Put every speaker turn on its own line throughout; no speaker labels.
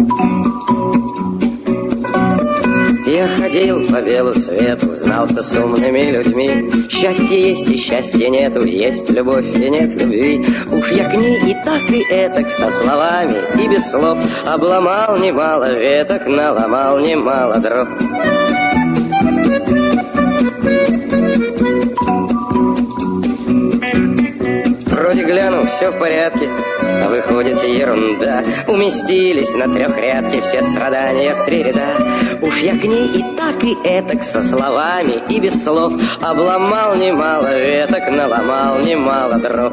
Я ходил по белу свету, знался с умными людьми. Счастье есть и счастья нету, есть любовь и нет любви. Уж я к ней и так и этак со словами и без слов обломал немало веток, наломал немало дров. Вроде гляну, все в порядке, а выходит ерунда. Уместились на трехрядке все страдания в 3 ряда. Уж я к ней и так и этак со словами и без слов обломал немало веток, наломал немало дров.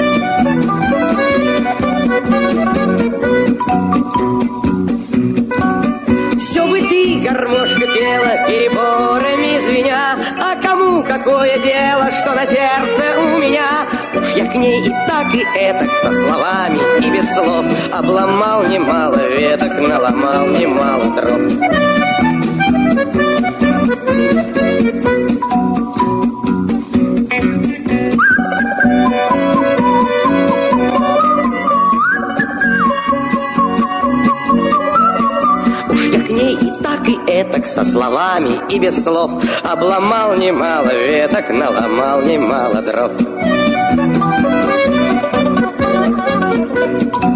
Все бы ты, гармошка, пела, переборами звеня, а кому какое дело, что на сердце у меня? Уж я к ней и так и этак со словами и без слов обломал немало веток, наломал немало дров. И этак со словами и без слов обломал немало веток, наломал немало дров.